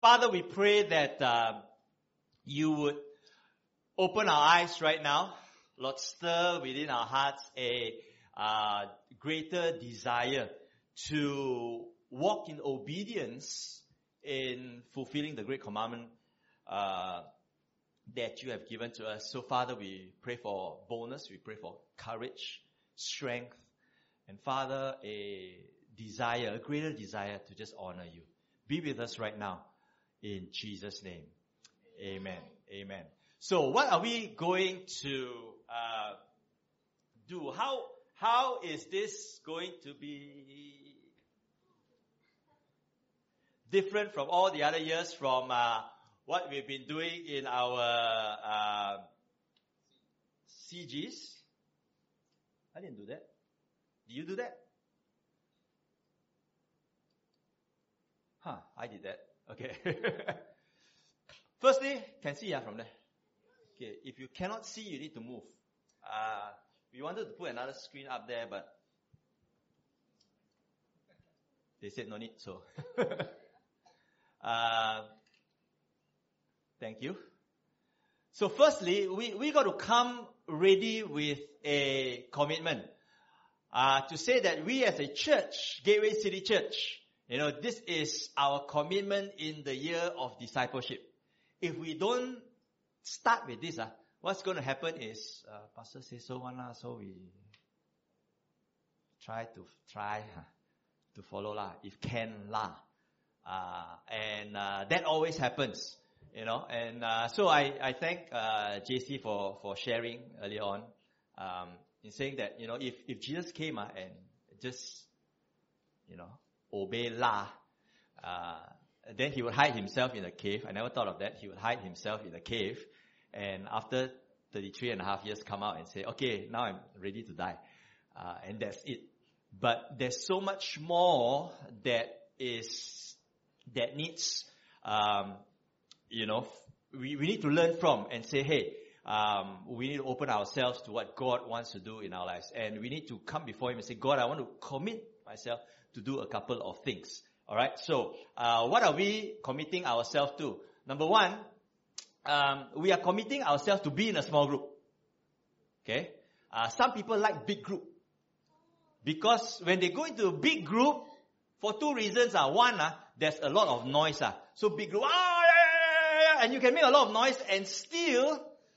Father, we pray that you would open our eyes right now. Lord, stir within our hearts a greater desire to walk in obedience in fulfilling the great commandment that you have given to us. So, Father, we pray for boldness, we pray for courage, strength, and Father, a greater desire to just honor you. Be with us right now. In Jesus' name. Amen. Amen. So what are we going to do? How is this going to be different from all the other years, from what we've been doing in our CGs? I didn't do that. Did you do that? I did that. Okay. Firstly, can see from there. Okay, if you cannot see, you need to move. We wanted to put another screen up there, but they said no need, so. Thank you. So firstly, we got to come ready with a commitment. To say that we as a church, Gateway City Church, this is our commitment in the year of discipleship. If we don't start with this, what's going to happen is, Pastor says so so we try to follow if can and that always happens, and so I thank JC for sharing early on, in saying that, if Jesus came and just, obey then he would hide himself in a cave. I never thought of that. He would hide himself in a cave, and after 33 and a half years come out and say, okay, now I'm ready to die. And that's it. But there's so much more that needs, we need to learn from and say, hey, we need to open ourselves to what God wants to do in our lives. And we need to come before Him and say, God, I want to commit myself to do a couple of things. Alright, so what are we committing ourselves to? Number one, we are committing ourselves to be in a small group. Okay? Some people like big group. Because when they go into a big group, for two reasons. One, there's a lot of noise. So big group, and you can make a lot of noise and still,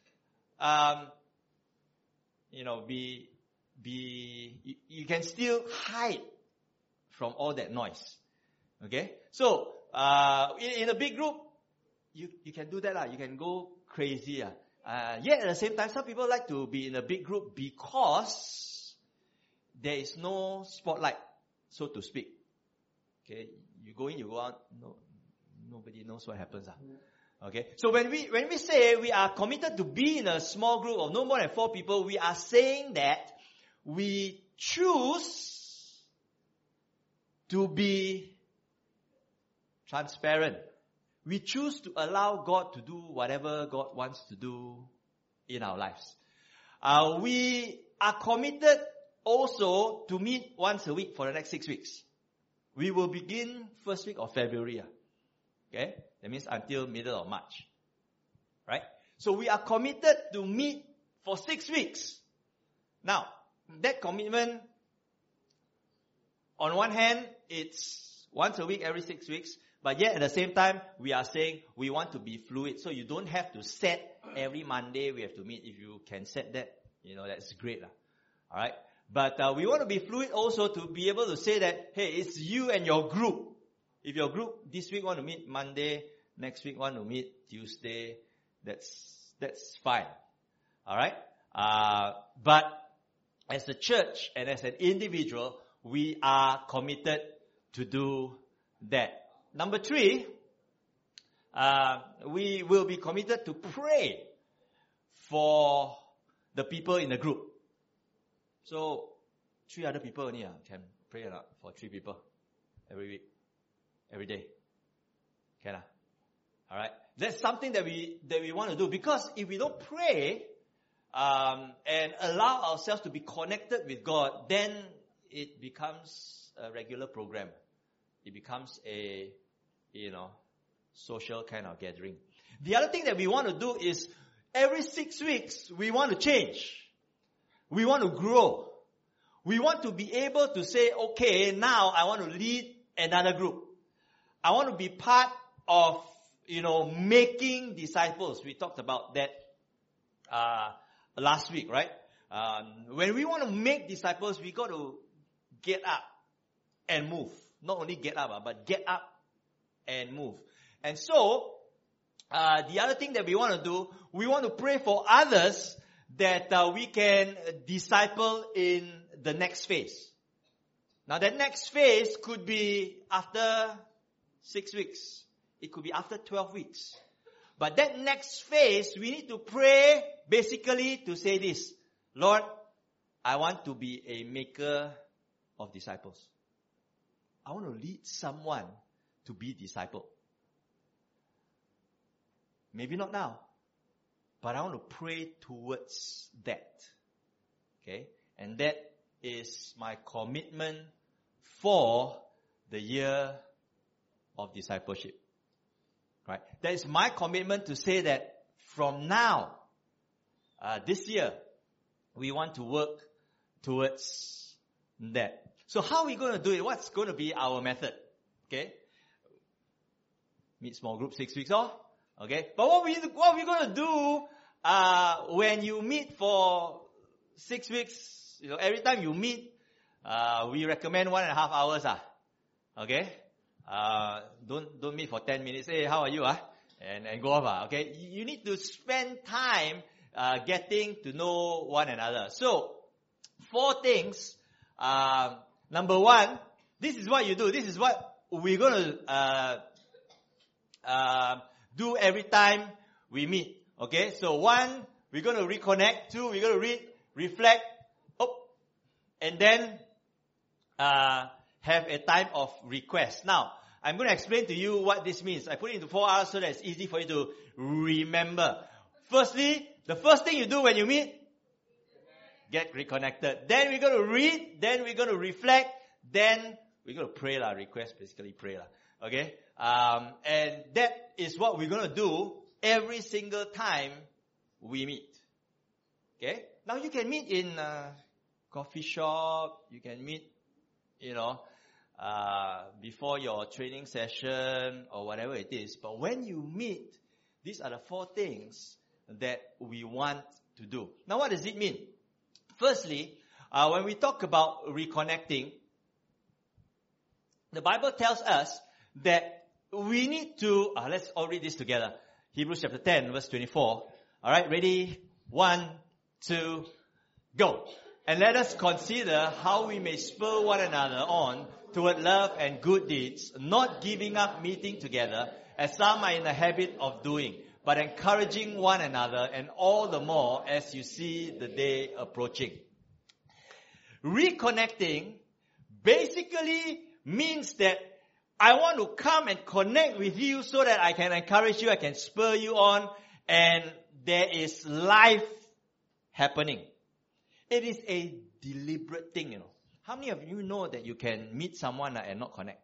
you can still hide from all that noise. Okay? So, in a big group, you can do that. You can go crazy. Yet at the same time, some people like to be in a big group because there is no spotlight, so to speak. Okay? You go in, you go out, nobody knows what happens. Okay? So when we say we are committed to be in a small group of no more than 4 people, we are saying that we choose to be transparent. We choose to allow God to do whatever God wants to do in our lives. We are committed also to meet once a week for the next 6 weeks. We will begin first week of February. Okay? That means until middle of March. Right? So we are committed to meet for 6 weeks. Now, that commitment, on one hand, it's once a week every 6 weeks. But yet at the same time, we are saying we want to be fluid. So you don't have to set every Monday we have to meet. If you can set that, that's great. Alright? But we want to be fluid also to be able to say that, hey, it's you and your group. If your group this week want to meet Monday, next week want to meet Tuesday, that's fine. Alright? But as a church and as an individual, we are committed to do that. Number 3, we will be committed to pray for the people in the group. So, 3 other people only can pray for 3 people every week, every day. Can Alright? That's something that we want to do, because if we don't pray and allow ourselves to be connected with God, then it becomes a regular program. It becomes a social kind of gathering. The other thing that we want to do is every 6 weeks, we want to change. We want to grow. We want to be able to say, okay, now I want to lead another group. I want to be part of, making disciples. We talked about that last week, right? When we want to make disciples, we got to get up and move. Not only get up, but get up and move. And so, the other thing that we want to do, we want to pray for others that we can disciple in the next phase. Now that next phase could be after 6 weeks. It could be after 12 weeks. But that next phase, we need to pray basically to say this: Lord, I want to be a maker of disciples. I want to lead someone to be discipled. Maybe not now, but I want to pray towards that. Okay? And that is my commitment for the year of discipleship. Right? That is my commitment to say that from now, this year, we want to work towards that. So how are we going to do it? What's going to be our method? Okay? Meet small group 6 weeks off. Okay? But what are we going to do when you meet for 6 weeks? Every time you meet, we recommend 1.5 hours. Okay? Don't meet for 10 minutes. Hey, how are you? And go off. Okay? You need to spend time getting to know one another. So, 4 things. Number 1, this is what you do. This is what we're going to do every time we meet. Okay? So 1, we're going to reconnect. 2, we're going to read, reflect, and then have a time of request. Now, I'm going to explain to you what this means. I put it into 4 hours so that it's easy for you to remember. Firstly, the first thing you do when you meet, get reconnected. Then we're going to read. Then we're going to reflect. Then we're going to pray. Request, basically pray. Okay? And that is what we're going to do every single time we meet. Okay? Now you can meet in coffee shop. You can meet, before your training session or whatever it is. But when you meet, these are the 4 things that we want to do. Now what does it mean? Firstly, when we talk about reconnecting, the Bible tells us that we need to, let's all read this together. Hebrews chapter 10, verse 24. Alright, ready? 1, 2, go. And let us consider how we may spur one another on toward love and good deeds, not giving up meeting together, as some are in the habit of doing, but encouraging one another, and all the more as you see the day approaching. Reconnecting basically means that I want to come and connect with you so that I can encourage you, I can spur you on, and there is life happening. It is a deliberate thing, How many of you know that you can meet someone and not connect?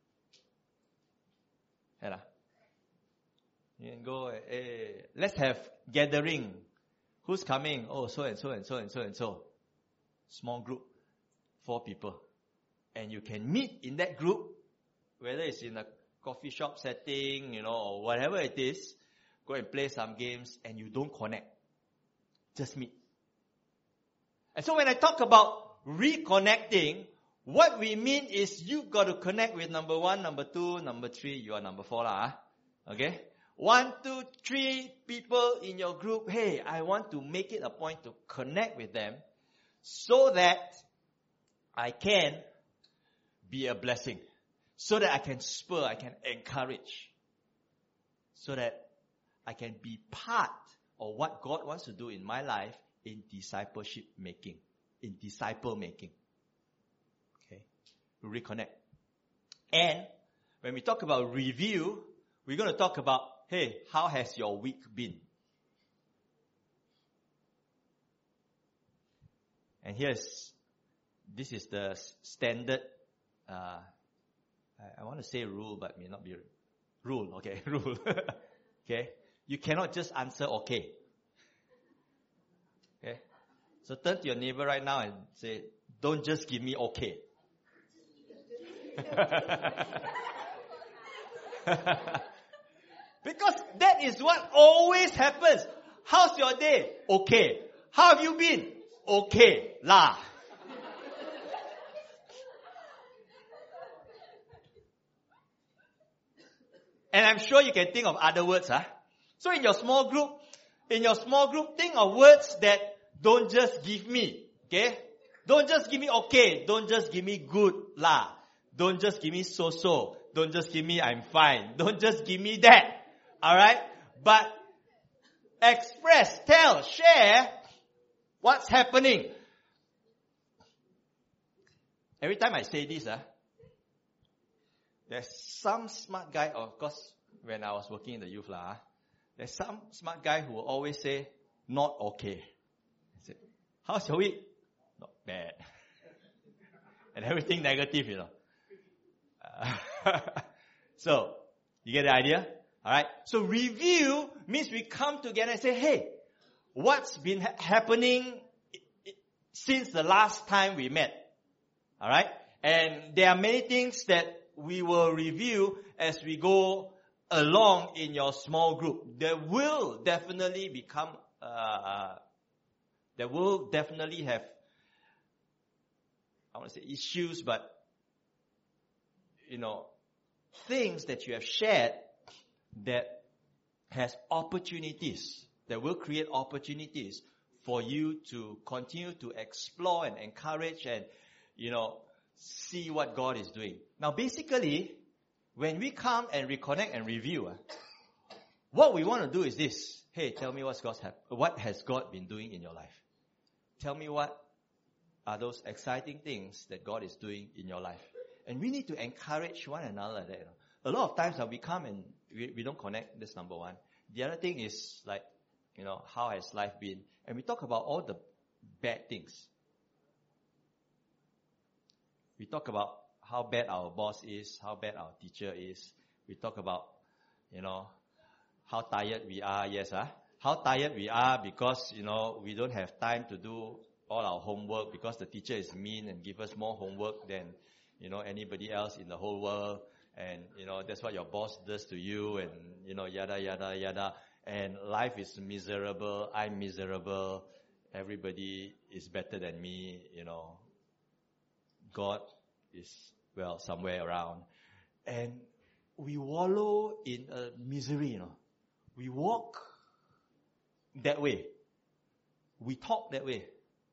Yeah. You can go, hey, let's have gathering. Who's coming? Oh, so and so and so and so and so. Small group, 4 people. And you can meet in that group, whether it's in a coffee shop setting, or whatever it is, go and play some games and you don't connect. Just meet. And so when I talk about reconnecting, what we mean is you've got to connect with number 1, number 2, number 3, you are number 4 Okay? 1, 2, 3 people in your group, hey, I want to make it a point to connect with them so that I can be a blessing. So that I can spur, I can encourage. So that I can be part of what God wants to do in my life in discipleship making. In disciple making. Okay? Reconnect. And when we talk about review, we're going to talk about, hey, how has your week been? And this is the standard, I want to say rule, but may not be Rule, okay, rule. Okay? You cannot just answer okay. Okay? So turn to your neighbor right now and say, don't just give me okay. Because that is what always happens. How's your day? Okay. How have you been? Okay. La. And I'm sure you can think of other words, huh? So in your small group, think of words that don't just give me, okay? Don't just give me okay. Don't just give me good, la. Don't just give me so-so. Don't just give me I'm fine. Don't just give me that. Alright? But express, tell, share what's happening. Every time I say this, there's some smart guy, of course, when I was working in the youth, there's some smart guy who will always say, not okay. I say, how's your week? Not bad. And everything negative, So, you get the idea? Alright? So review means we come together and say, hey, what's been happening since the last time we met? Alright? And there are many things that we will review as we go along in your small group. There will definitely have, I want to say issues, but, things that you have shared that has opportunities, that will create opportunities for you to continue to explore and encourage and, see what God is doing. Now basically, when we come and reconnect and review, what we want to do is this. Hey, tell me what has God been doing in your life? Tell me what are those exciting things that God is doing in your life. And we need to encourage one another like that. A lot of times we come and we don't connect. That's number one. The other thing is like, how has life been? And we talk about all the bad things. We talk about how bad our boss is, how bad our teacher is. We talk about, how tired we are. Yes, how tired we are because, we don't have time to do all our homework because the teacher is mean and give us more homework than, anybody else in the whole world. And, that's what your boss does to you and, yada, yada, yada. And life is miserable. I'm miserable. Everybody is better than me, God is, somewhere around. And we wallow in a misery, We walk that way. We talk that way.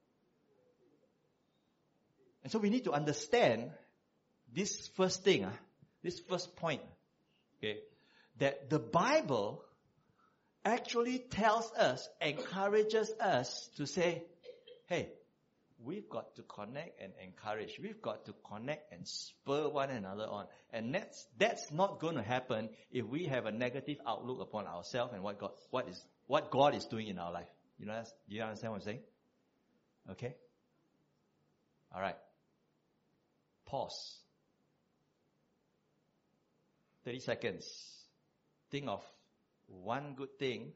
And so we need to understand this first thing, this first point, okay, that the Bible actually tells us, encourages us to say, hey, we've got to connect and encourage. We've got to connect and spur one another on. And that's not going to happen if we have a negative outlook upon ourselves and what God is doing in our life. Do you understand what I'm saying? Okay? All right. Pause. 30 seconds. Think of one good thing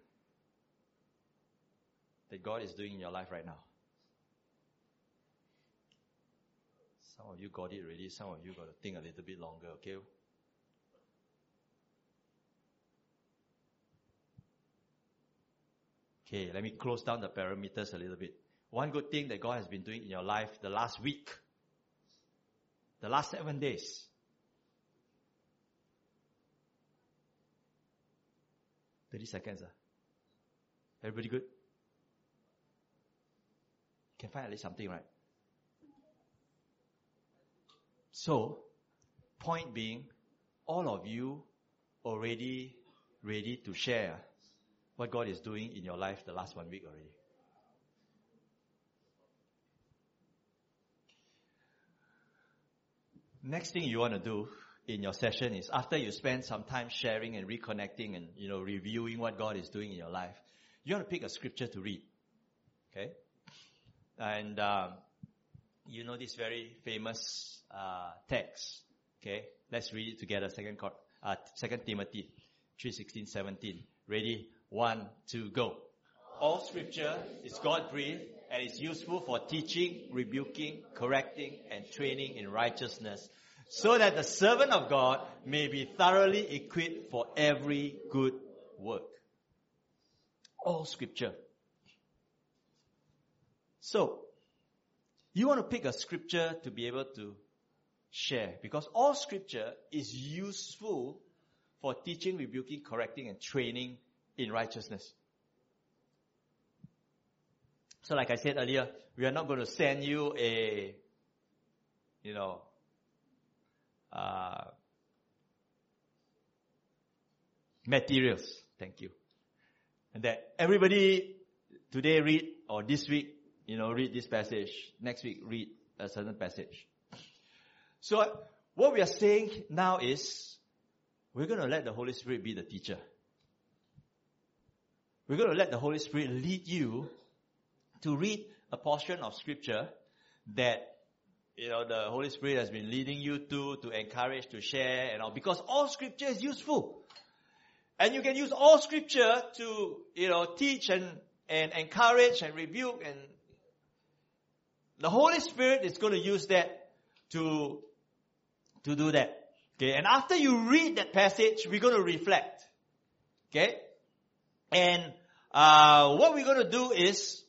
that God is doing in your life right now. Some of you got it already. Some of you got to think a little bit longer, okay? Okay, let me close down the parameters a little bit. One good thing that God has been doing in your life the last week. The last 7 days. $30 seconds. Everybody good? Can find at least something, right? So, point being, all of you already ready to share what God is doing in your life the last 1 week already. Next thing you want to do in your session is after you spend some time sharing and reconnecting and, reviewing what God is doing in your life, you want to pick a scripture to read. Okay? And, this very famous text. Okay? Let's read it together. 2 2 Timothy 3:16, 17. Ready? 1, 2, go. All scripture is God-breathed and is useful for teaching, rebuking, correcting, and training in righteousness, so that the servant of God may be thoroughly equipped for every good work. All scripture. So, you want to pick a scripture to be able to share, because all scripture is useful for teaching, rebuking, correcting, and training in righteousness. So like I said earlier, we are not going to send you a, materials. Thank you. And that everybody today read, or this week, read this passage. Next week, read a certain passage. So what we are saying now is, we're going to let the Holy Spirit be the teacher. We're going to let the Holy Spirit lead you to read a portion of scripture that, the Holy Spirit has been leading you to encourage, to share, and all. Because all scripture is useful. And you can use all scripture to, teach and encourage and rebuke. And the Holy Spirit is going to use that to do that. Okay, and after you read that passage, we're going to reflect. Okay? And what we're going to do is,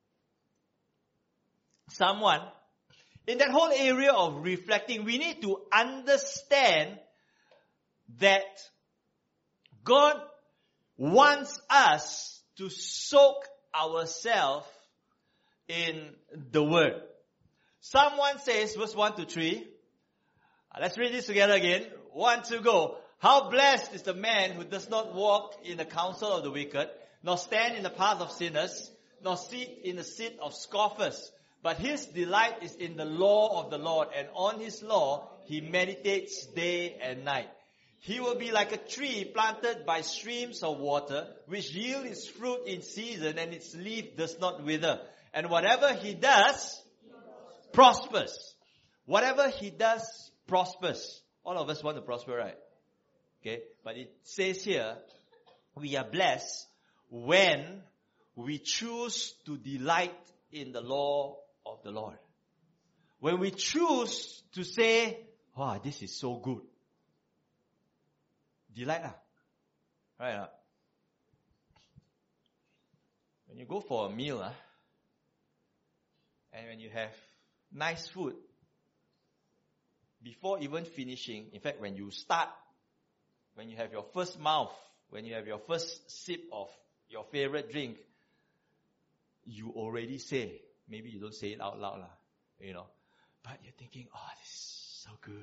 in that whole area of reflecting, we need to understand that God wants us to soak ourselves in the Word. Psalm 1 says, verse 1 to 3. Let's read this together again. 1, 2, go. How blessed is the man who does not walk in the counsel of the wicked, nor stand in the path of sinners, nor sit in the seat of scoffers. But his delight is in the law of the Lord, and on his law he meditates day and night. He will be like a tree planted by streams of water, which yield its fruit in season, and its leaf does not wither. And whatever he does, prospers. Whatever he does, prospers. All of us want to prosper, right? Okay, but it says here, we are blessed when we choose to delight in the law of the Lord. When we choose to say, wow, this is so good. Delight, right? When you go for a meal, and when you have nice food, before even finishing, in fact, when you start, when you have your first mouth, when you have your first sip of your favorite drink, you already say, maybe you don't say it out loud, but you're thinking, oh, this is so good.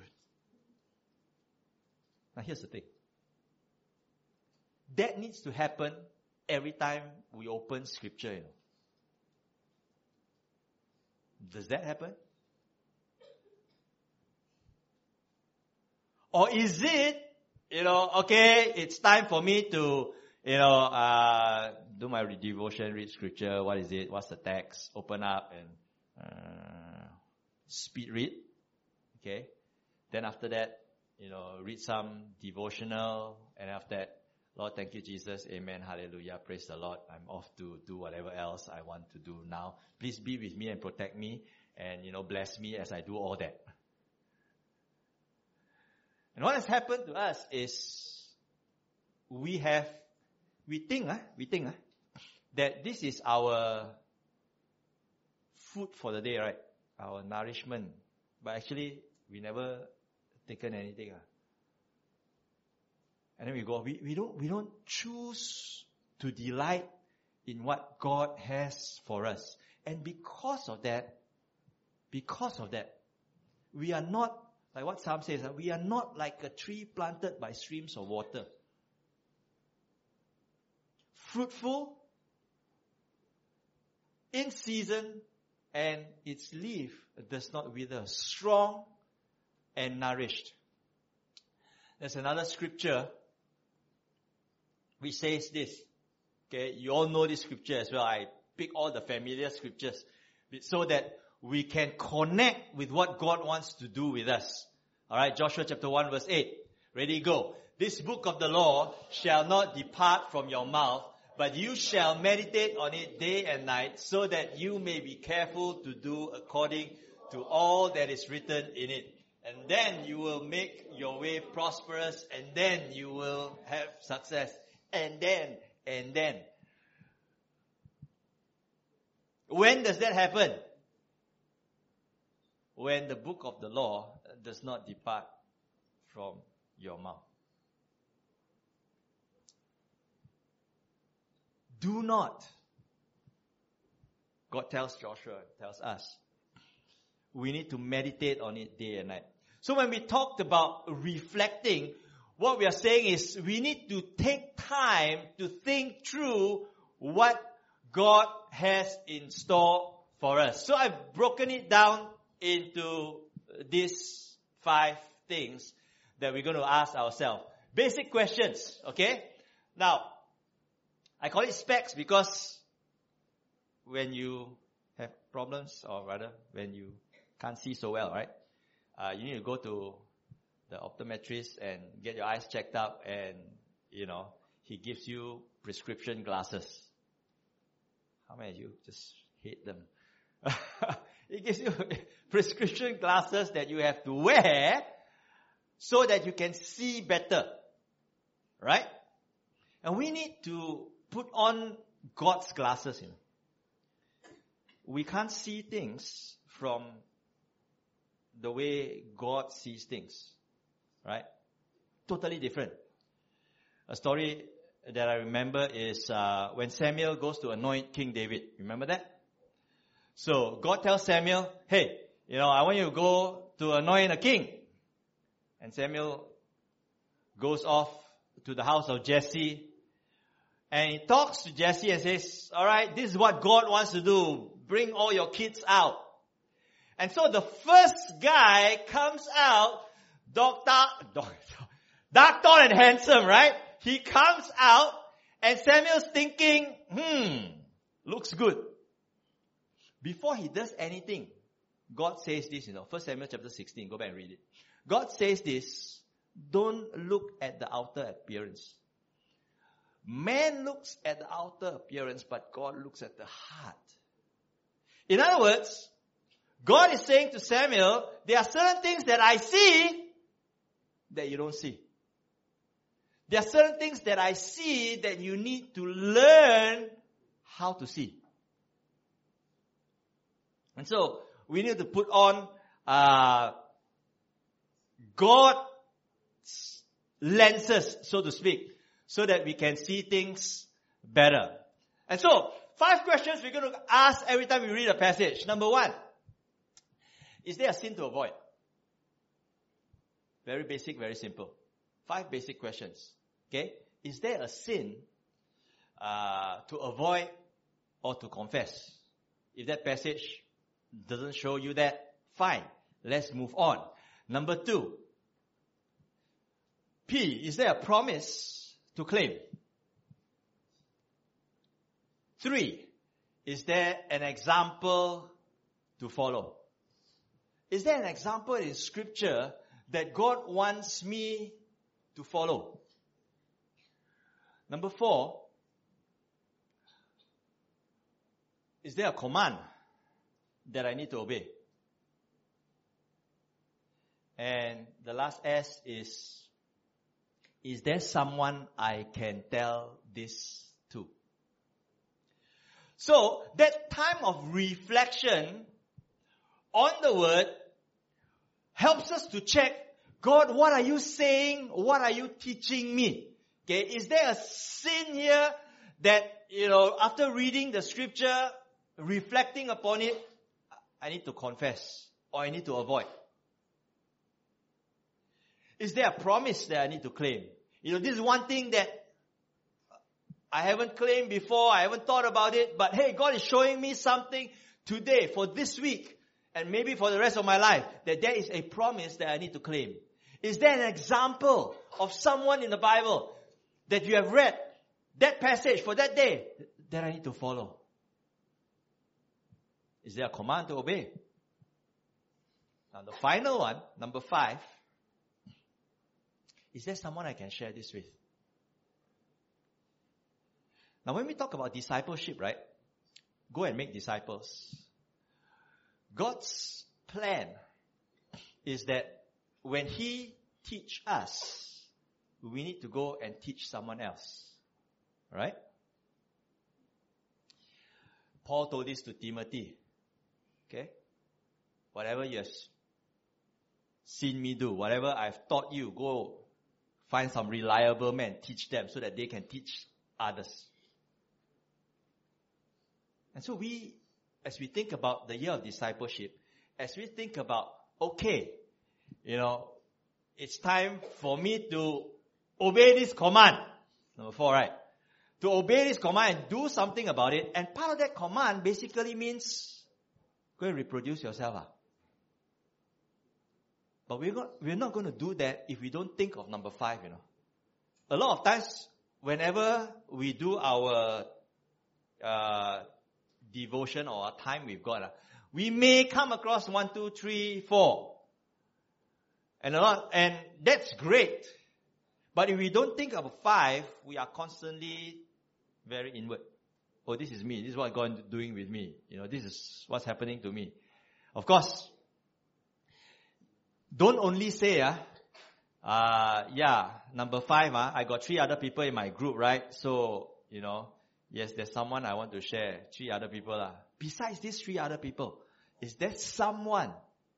Now here's the thing. That needs to happen every time we open scripture, Does that happen? Or is it, okay, it's time for me to, do my devotion, read scripture. What is it? What's the text? Open up and speed read. Okay. Then after that, read some devotional. And after that, Lord, thank you, Jesus. Amen. Hallelujah. Praise the Lord. I'm off to do whatever else I want to do now. Please be with me and protect me. And, bless me as I do all that. And what has happened to us is we think that this is our food for the day, right? Our nourishment. But actually, we never taken anything. And then we go, we don't choose to delight in what God has for us. And because of that, we are not, like what Psalm says, we are not like a tree planted by streams of water. Fruitful, in season, and its leaf does not wither. Strong and nourished. There's another scripture which says this. Okay, you all know this scripture as well. I pick all the familiar scriptures so that we can connect with what God wants to do with us. Alright, Joshua chapter 1 verse 8. Ready, go. this book of the law shall not depart from your mouth, but you shall meditate on it day and night, so that you may be careful to do according to all that is written in it. And then you will make your way prosperous, and then you will have success. And then. When does that happen? When the book of the law does not depart from your mouth. Do not. God tells Joshua, tells us, we need to meditate on it day and night. So when we talked about reflecting, what we are saying is we need to take time to think through what God has in store for us. So I've broken it down into these 5 things that we're going to ask ourselves. Basic questions, okay? Now, I call it specs because when you have problems, or rather, when you can't see so well, right? You need to go to the optometrist and get your eyes checked up, and, he gives you prescription glasses. How many of you just hate them? He gives you prescription glasses that you have to wear so that you can see better. Right? And we need to put on God's glasses. We can't see things from the way God sees things. Right? Totally different. A story that I remember is when Samuel goes to anoint King David. Remember that? So God tells Samuel, hey, I want you to go to anoint a king. And Samuel goes off to the house of Jesse. And he talks to Jesse and says, all right, this is what God wants to do. Bring all your kids out. And so the first guy comes out, dark, tall and handsome, right? He comes out and Samuel's thinking, looks good. Before he does anything, God says this, 1 Samuel chapter 16, go back and read it. God says this, don't look at the outer appearance. Man looks at the outer appearance, but God looks at the heart. In other words, God is saying to Samuel, there are certain things that I see that you don't see. There are certain things that I see that you need to learn how to see. And so, we need to put on God's lenses, so to speak, so that we can see things better. And so, 5 questions we're going to ask every time we read a passage. Number 1, is there a sin to avoid? Very basic, very simple. 5 basic questions. Okay? Is there a sin to avoid or to confess? If that passage doesn't show you that, fine. Let's move on. Number 2. P, is there a promise to claim? 3, is there an example to follow? Is there an example in Scripture that God wants me to follow? Number 4, is there a command that I need to obey? And the last S is there someone I can tell this to? So, that time of reflection on the Word helps us to check, God, what are you saying? What are you teaching me? Okay, is there a sin here that, after reading the Scripture, reflecting upon it, I need to confess or I need to avoid? Is there a promise that I need to claim? This is one thing that I haven't claimed before, I haven't thought about it, but hey, God is showing me something today for this week and maybe for the rest of my life, that there is a promise that I need to claim. Is there an example of someone in the Bible that you have read, that passage for that day, that I need to follow? Is there a command to obey? Now the final one, number 5, Is there someone I can share this with? Now when we talk about discipleship, right? Go and make disciples. God's plan is that when He teach us, we need to go and teach someone else. Right? Paul told this to Timothy. Okay? Whatever you have seen me do, whatever I've taught you, go find some reliable men, teach them so that they can teach others. And so as we think about the year of discipleship, as we think about, okay, it's time for me to obey this command. Number 4, right? To obey this command and do something about it. And part of that command basically means go and reproduce yourself. But we're not going to do that if we don't think of number 5, A lot of times, whenever we do our devotion or our time with God, we may come across 1, 2, 3, 4. And that's great. But if we don't think of 5, we are constantly very inward. Oh, this is me. This is what God is doing with me. This is what's happening to me. Of course, don't only say, number 5, I got 3 other people in my group, right? So, yes, there's someone I want to share. 3 other people. Besides these 3 other people, is there someone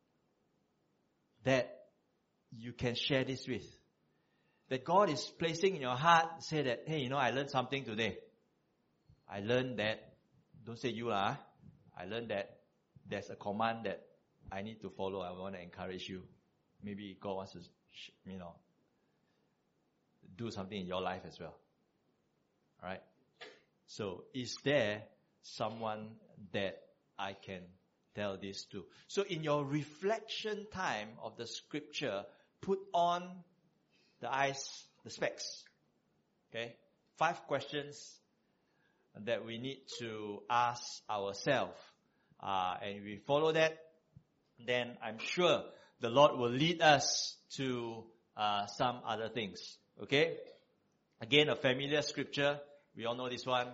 that you can share this with? That God is placing in your heart, say that, hey, I learned something today. I learned that, don't say you, I learned that there's a command that I need to follow. I want to encourage you. Maybe God wants to, do something in your life as well. Alright? So, is there someone that I can tell this to? So, in your reflection time of the scripture, put on the eyes, the specs. Okay? 5 questions that we need to ask ourselves. And if we follow that, then I'm sure the Lord will lead us to some other things. Okay? Again, a familiar scripture. We all know this one.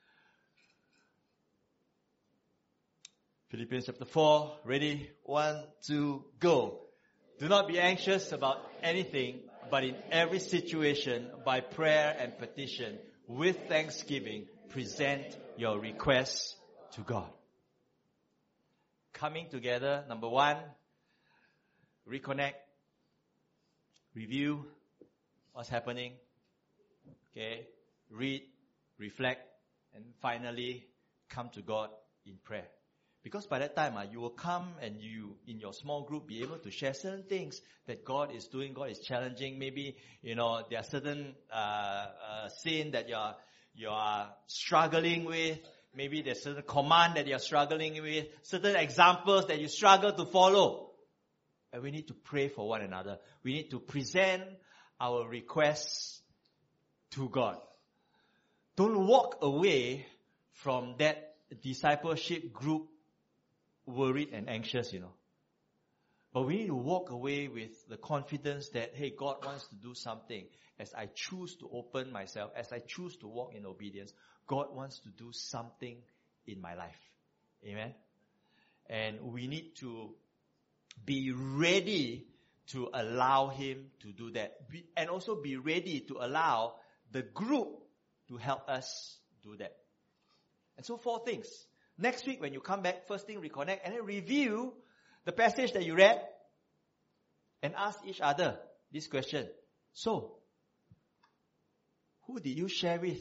Philippians chapter 4. Ready? 1, 2, go. Do not be anxious about anything, but in every situation, by prayer and petition, with thanksgiving, present your requests to God. Coming together, number 1, reconnect, review what's happening, okay, read, reflect, and finally come to God in prayer. Because by that time, you will come and you, in your small group, be able to share certain things that God is doing, God is challenging. Maybe, there are certain sin that you are struggling with. Maybe there's certain command that you're struggling with. Certain examples that you struggle to follow. And we need to pray for one another. We need to present our requests to God. Don't walk away from that discipleship group worried and anxious, But we need to walk away with the confidence that, hey, God wants to do something. As I choose to open myself, as I choose to walk in obedience, God wants to do something in my life. Amen? And we need to be ready to allow Him to do that. And also be ready to allow the group to help us do that. And so 4 things. Next week when you come back, first thing, reconnect and then review the passage that you read and ask each other this question. So, who did you share with?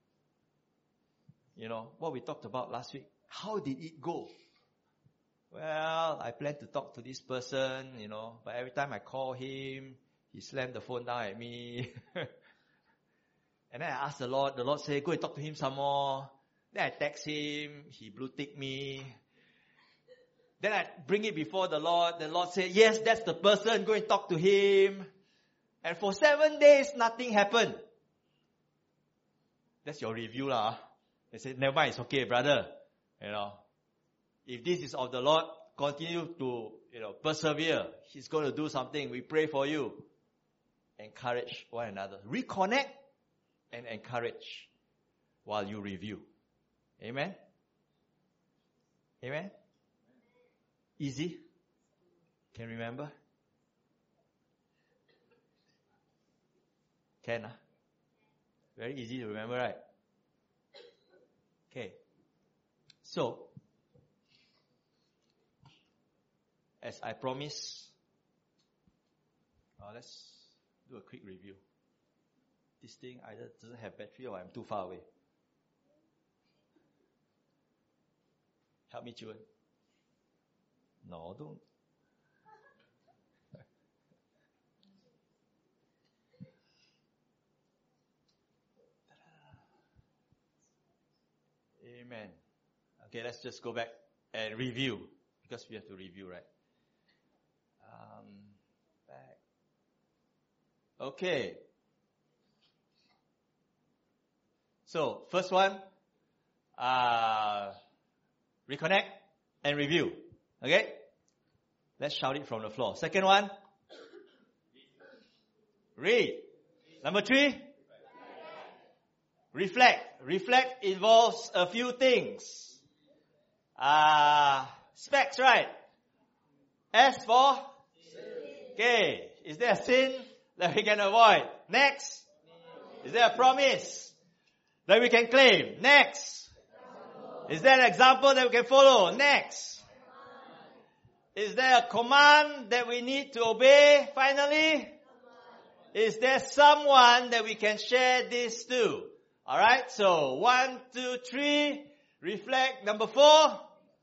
What we talked about last week. How did it go? Well, I plan to talk to this person, but every time I call him, he slammed the phone down at me. And then I asked the Lord said, go and talk to him some more. Then I text him, he blue tick me. Then I bring it before the Lord said, yes, that's the person, go and talk to him. And for 7 days, nothing happened. That's your review lah. They said, never mind, it's okay, brother. If this is of the Lord, continue to, persevere. He's going to do something. We pray for you. encourage one another. Reconnect and encourage while you review. Amen? Amen? Easy? Can remember? Can, Very easy to remember, right? Okay. So, as I promised, let's do a quick review. This thing either doesn't have battery or I'm too far away. Help me, Juan. No, don't. Amen. Okay, let's just go back and review, because we have to review, right? Back. Okay. So, first one, reconnect and review. Okay? Let's shout it from the floor. Second one, read. Number 3, reflect. Reflect involves a few things. Specs, right? S for? Okay. Is there a sin that we can avoid? Next. Is there a promise that we can claim? Next. Is there an example that we can follow? Next. Is there a command that we need to obey? Finally. Is there someone that we can share this to? Alright, so 1, 2, 3, reflect. Number 4,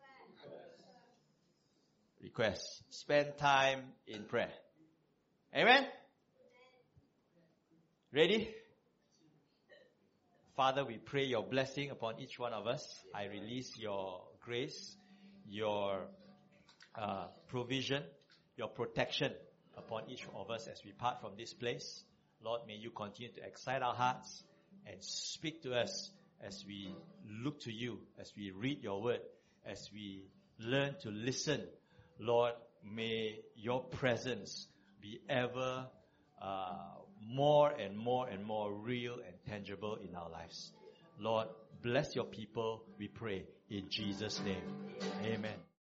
request. Spend time in prayer. Amen? Ready? Father, we pray your blessing upon each one of us. I release your grace, your provision, your protection upon each of us as we part from this place. Lord, may you continue to excite our hearts and speak to us as we look to you, as we read your word, as we learn to listen. Lord, may your presence be ever more and more and more real and tangible in our lives. Lord, bless your people, we pray, in Jesus' name. Amen.